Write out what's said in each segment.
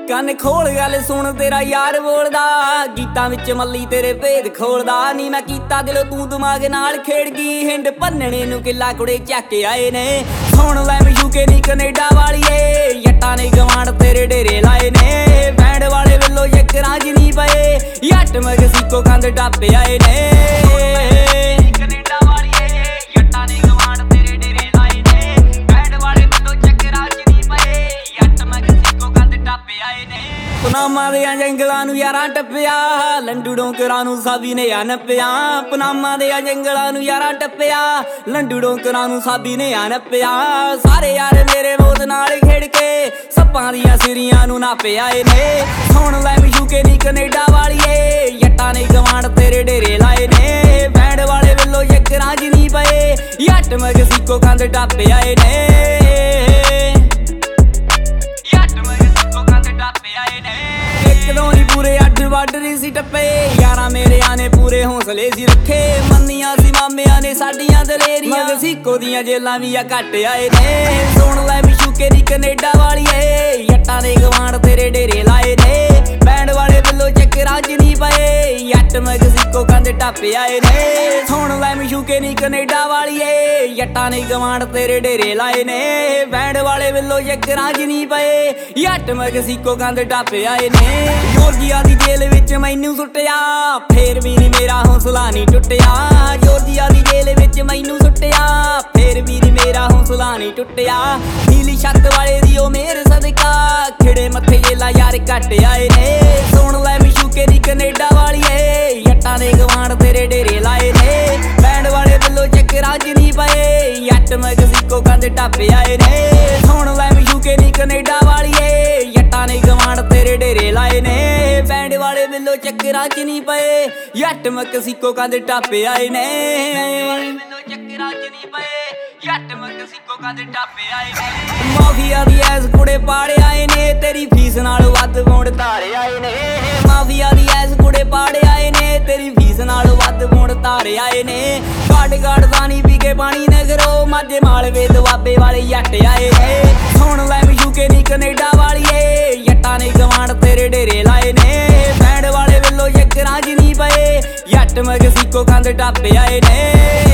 ਕੰਨ ਖੋਲ ਗੱਲ ਸੁਣ ਤੇਰਾ ਯਾਰ ਬੋਲਦਾ, ਗੀਤਾਂ ਵਿੱਚ ਮੱਲੀ ਤੇਰੇ ਭੇਦ ਖੋਲਦਾ। ਨੀ ਮੈਂ ਕੀਤਾ ਦਿਲੋਂ ਤੂੰ ਦਿਮਾਗ ਨਾਲ ਖੇਡ ਗਈ, ਹਿੰਡ ਭੰਨਣੇ ਨੂੰ ਕਿੱਲਾ ਕੁੜੇ ਚੱਕ ਆਏ ਨੇ। ਸੁਣ ਲੈ ਯੂਕੇ ਨੀ ਕੈਨੇਡਾ ਵਾਲੀਏ, ਜੱਟਾਂ ਨੇ ਗਵਾਂਢ ਤੇਰੇ ਡੇਰੇ ਲਾਏ ਨੇ। ਬੈਂਡ ਵਾਲੇ ਵੱਲੋਂ ਯਕਰਾਂ ਚ ਨਹੀਂ ਪਏ, ਜੱਟ ਮੈਕਸੀਕੋ ਕੰਧ ਟੱਪ ਆਏ ਨੇ। ਪਨਾਮਾ ਦੇ ਜੰਗਲਾਂ ਨੂੰ ਯਾਰਾਂ ਟੱਪਿਆ, ਲੰਡੂ ਡੋਂਕਰਾਂ ਨੂੰ ਸਾਬੀ ਨੇ ਆ ਨੱਪਿਆ। ਪਨਾਮਾ ਦੇ ਜੰਗਲਾਂ ਨੂੰ ਯਾਰਾਂ ਟੱਪਿਆ, ਲੰਡੂ ਡੋਂਕਰਾਂ ਨੂੰ ਸਾਬੀ ਨੇ ਆ ਨੱਪਿਆ। ਸਾਰੇ ਯਾਰ ਮੇਰੇ ਮੌਤ ਨਾਲ ਖੇਡ ਕੇ ਸੱਪਾਂ ਦੀਆਂ ਸਿਰੀਆਂ ਨੂੰ ਨਾਪੇ ਆਏ ਨੇ। ਸੁਣ ਲੈ ਯੂਕੇ ਨੀ ਕੈਨੇਡਾ ਵਾਲੀਏ, ਜੱਟਾਂ ਨੇ ਗਵਾਂਢ ਤੇਰੇ ਡੇਰੇ ਲਾਏ ਨੇ। ਬੈਂਡ ਵਾਲੇ ਵੱਲੋਂ ਯਕਰਾਂ ਚ ਨਹੀਂ ਪਏ, ਜੱਟ ਮੈਕਸੀਕੋ ਕੰਧ ਟੱਪ ਆਏ ਨੇ। ਪੂਰੇ ਅੱਡ ਵੱਡ ਨਹੀਂ ਸੀ ਟੱਪੇ, ਯਾਰਾਂ ਮੇਰਿਆਂ ਨੇ ਪੂਰੇ ਹੌਸਲੇ ਸੀ ਰੱਖੇ। ਮੰਨੀਆਂ ਸੀ ਮਾਮਿਆਂ ਨੇ ਸਾਡੀਆਂ ਦਲੇਰੀਆਂ, ਮੈਕਸੀਕੋ ਦੀਆਂ ਜੇਲਾਂ ਵੀ ਆ ਘੱਟ ਆਏ ਨੇ। ਸੁਣ ਲੈ ਯੂਕੇ ਦੀ ਕੈਨੇਡਾ ਵਾਲੀਏ, ਜੱਟਾਂ ਨੇ ਗਵਾਂਢ ਤੇਰੇ ਡੇਰੇ ਲਾਏ ਨੇ। ਬੈਂਡ ਵਾਲੇ ਵੱਲੋਂ ਚੱਕਰਾਂ ਚ ਨਹੀਂ ਪਏ, ਜੱਟ ਮੈਕਸੀਕੋ ਕੰਧ ਟੱਪ ਆਏ ਨੇ। ਸੁਣ ਲੈ ਯੂਕੇ ਦੀ ਕੈਨੇਡਾ ਵਾਲੀਏ, ਜੱਟਾਂ ਨੇ ਗਵਾਂਢ ਤੇਰੇ ਡੇਰੇ ਲਾਏ ਨੇ। ਬੈਂਡ ਵਾਲੇ ਵੱਲੋਂ ਚੱਕਰਾਂ ਚ ਨਹੀਂ ਪਏ, ਜੱਟ ਮੈਕਸੀਕੋ ਕੰਧ ਟੱਪ ਆਏ ਨੇ। ਜੋਰਜੀਆ ਦੀ ਜੇਲ੍ਹ ਵਿੱਚ ਮੈਨੂੰ ਸੁੱਟਿਆ, ਫੇਰ ਵੀ ਨੀ ਮੇਰਾ ਹੌਸਲਾ ਨਹੀਂ ਟੁੱਟਿਆ। ਜੋਰਜੀਆ ਦੀ ਜੇਲ੍ਹ ਵਿੱਚ ਮੈਨੂੰ ਸੁੱਟਿਆ, ਫੇਰ ਵੀ ਨੀ ਮੇਰਾ ਹੌਸਲਾ ਨਹੀਂ ਟੁੱਟਿਆ। ਨੀਲੀ ਛੱਤ ਵਾਲੇ ਦੀ ਉਹ ਮੇਰ ਸਦਕਾ, ਖਿੜੇ ਮੱਥੇ ਜੇਲਾਂ ਯਾਰ ਘੱਟ ਆਏ ਨੇ। ਸੁਣ ਲੈ ਯੂਕੇ ਦੀ ਕੈਨੇਡਾ ਵਾਲੀਏ, ਜੱਟਾਂ ਦੇ ਗਵਾਂਢ ਤੇਰੇ ਡੇਰੇ ਲਾਏ ਨੇ। ਬੈਂਡ ਵਾਲੇ ਵੱਲੋਂ ਚੱਕਰਾਂ ਚ ਨਹੀਂ ਪਏ, ਜੱਟ ਮੈਕਸੀਕੋ ਕੰਧ ਟੱਪ ਆਏ ਨੇ। ਸੁਣ ਲੈ ਯੂਕੇ ਦੀ ਕੈਨੇਡਾ ਵਾਲੀਏ, ਜੱਟਾਂ ਨੇ ਗਵਾਂਢ ਤੇਰੇ ਡੇਰੇ ਲਾਏ ਨੇ। ਬੈਂਡ ਵਾਲੇ ਵੱਲੋਂ ਚੱਕਰਾਂ ਚ ਨਹੀਂ ਪਏ, ਜੱਟ ਮੈਕਸੀਕੋ ਕੰਧ ਟੱਪ ਆਏ ਨੇ। ਚੱਕਰਾਂ ਚ ਨਹੀਂ ਪਏ, ਜੱਟ ਮੈਕਸੀਕੋ ਕੰਧ ਟੱਪ ਆਏ ਨੇ। ਮਾਫੀਆ ਦੀ ਐਸ ਕੁੜੇ ਪਾੜੇ ਆਏ ਨੇ, ਤੇਰੀ ਫੀਸ ਨਾਲ ਵੱਧ ਵੋਂਡ ਧਾਰੇ ਆਏ ਨੇ। ਮਾਫੀਆ ਦੀ ਐਸ ਕੁੜੇ ਪਾੜੇ ਆਏ ਨੇ, ਤੇਰੀ ਫੀਸ ਨਾਲ ਵੱਧ ਵੋਂਡ ਧਾਰੇ ਆਏ ਨੇ। ਗਾੜ ਦਾਨੀ ਪੀ ਕੇ ਪਾਣੀ ਨਗਰੋ, ਮਾਝੇ ਮਾਲਵੇ ਦੁਆਬੇ ਵਾਲੇ ਜੱਟ ਆਏ ਨੇ। ਸੁਣ ਲੈ ਯੂਕੇ ਨੀ ਕੈਨੇਡਾ ਵਾਲੀਏ, ਜੱਟਾਂ ਨੇ ਗਵਾਂਢ ਤੇਰੇ ਡੇਰੇ ਲਾਏ ਨੇ। ਬੈਂਡ ਵਾਲੇ ਵੱਲੋਂ ਯਕਰਾਂ ਚ ਨਹੀਂ ਪਏ, ਜੱਟ ਮੈਕਸੀਕੋ ਕੰਧ ਟੱਪ ਆਏ ਨੇ।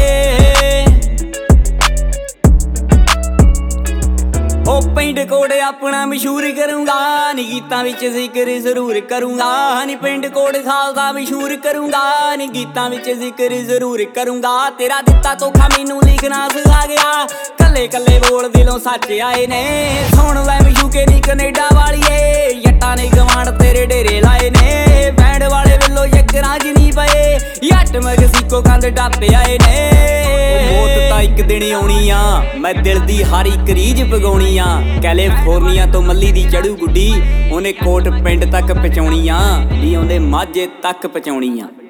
ਉਹ ਪਿੰਡ ਕੋਡ ਆਪਣਾ ਮਸ਼ਹੂਰ ਕਰੂੰਗਾ, ਨੀ ਗੀਤਾਂ ਵਿੱਚ ਜ਼ਿਕਰ ਜ਼ਰੂਰ ਕਰੂੰਗਾ। ਨੀ ਪਿੰਡ ਕੋਡ ਖਾਲਸਾ ਮਸ਼ਹੂਰ ਕਰੂੰਗਾ, ਨੀ ਗੀਤਾਂ ਵਿੱਚ ਜ਼ਿਕਰ ਜ਼ਰੂਰ ਕਰੂੰਗਾ। ਤੇਰਾ ਦਿੱਤਾ ਧੋਖਾ ਮੈਨੂੰ ਲਿਖਣਾ ਸਿਖਾ ਗਿਆ, ਕੱਲੇ ਕੱਲੇ ਬੋਲ ਦਿਲੋਂ ਸੱਚ ਆਏ ਨੇ। ਸੁਣ ਲੈ ਯੂਕੇ ਦੀ ਕੈਨੇਡਾ ਵਾਲੀਏ, ਜੱਟਾਂ ਨੇ ਗਵਾਂਢ ਤੇਰੇ ਡੇਰੇ ਲਾਏ ਨੇ। ਬੈਂਡ ਵਾਲੇ ਵੱਲੋਂ ਯਕਰਾਂ ਚ ਨਹੀਂ ਪਏ, ਜੱਟ ਮੈਕਸੀਕੋ ਕੰਧ ਟੱਪ ਆਏ ਨੇ। ਮੌਤ ਤਾਂ ਇੱਕ ਦਿਨ ਆਉਣੀ ਆ, ਮੈਂ ਦਿਲ ਦੀ ਹਰ ਇੱਕ ਰੀਝ ਪਗਾਉਣੀ ਆ। ਕੈਲੀਫੋਰਨੀਆ ਤੋਂ ਮੱਲੀ ਦੀ ਚੜੂ ਗੁੱਡੀ, ਉਹਨੇ ਕੋਟ ਪਿੰਡ ਤੱਕ ਪਹੁੰਚਾਉਣੀ ਆ, ਨੀ ਆਉਂਦੇ ਮਾਝੇ ਤੱਕ ਪਹੁੰਚਾਉਣੀ ਆ।